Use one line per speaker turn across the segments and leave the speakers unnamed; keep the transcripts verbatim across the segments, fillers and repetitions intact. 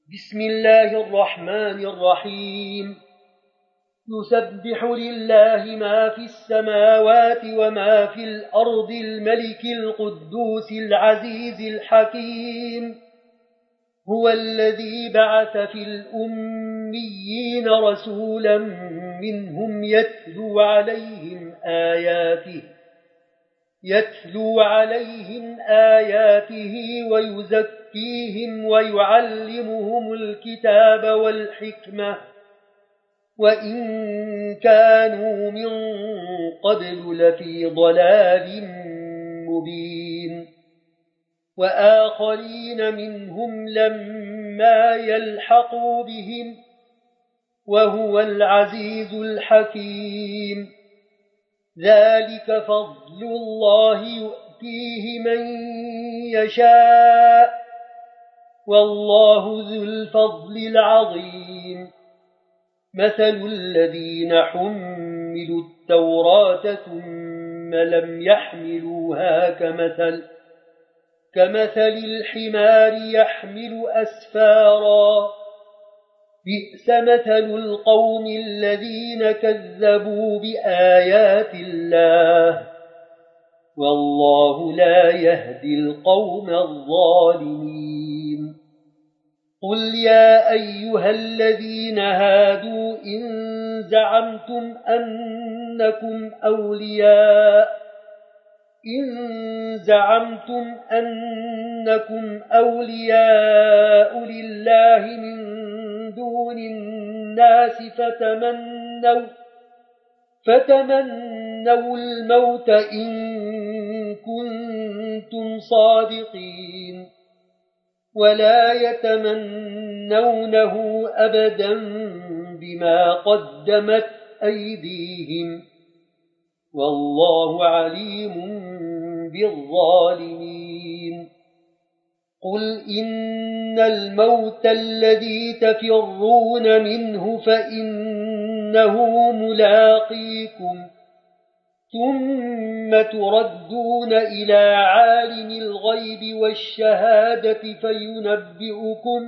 بسم الله الرحمن الرحيم يسبح لله ما في السماوات وما في الأرض الملك القدوس العزيز الحكيم هو الذي بعث في الأميين رسولا منهم يتلو عليهم آياته يتلو عليهم آياته ويزكيهم ويعلمهم الكتاب والحكمة وإن كانوا من قبل لفي ضلال مبين وآخرين منهم لما يلحقوا بهم وهو العزيز الحكيم ذلك فضل الله يؤتيه من يشاء والله ذو الفضل العظيم مثل الذين حملوا التوراة ثم لم يحملوها كمثل كمثل الحمار يحمل أسفارا بئس مثل القوم الذين كذبوا بآيات الله والله لا يهدي القوم الظالمين قل يا أيها الذين هادوا إن زعمتم أنكم أولياء إن زعمتم أنكم أولياء لله من دون الناس فتمنوا فتمنوا الموت إن كنتم صادقين ولا يتمنونه أبدا بما قدمت أيديهم والله عليم بالظالمين قل إن الموت الذي تفرون منه فإنه ملاقيكم ثم تردون إلى عالم الغيب والشهادة فينبئكم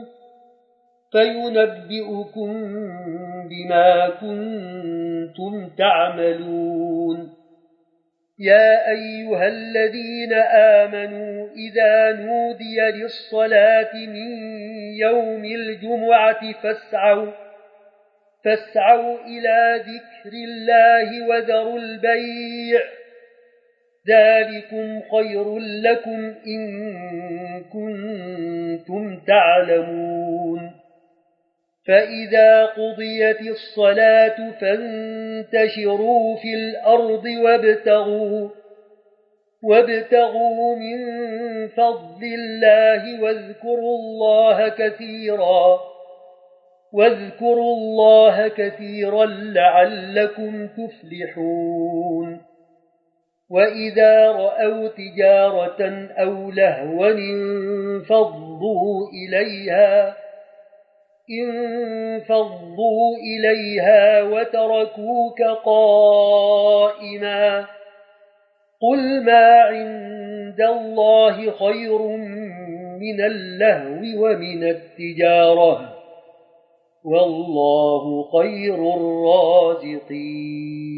فينبئكم بما كنتم تعملون يا أيها الذين آمنوا إذا نودي للصلاة من يوم الجمعة فاسعوا فاسعوا إلى ذكر الله وذروا البيع ذلكم خير لكم إن كنتم تعلمون فإذا قضيت الصلاة فانتشروا في الأرض وابتغوا وابتغوا من فضل الله واذكروا الله كثيرا واذكروا الله كثيرا لعلكم تفلحون وإذا رأوا تجارة أو لهوا انفضوا إليها انفضوا إليها وتركوك قائما قل ما عند الله خير من اللهو ومن التجارة والله خير الرازقين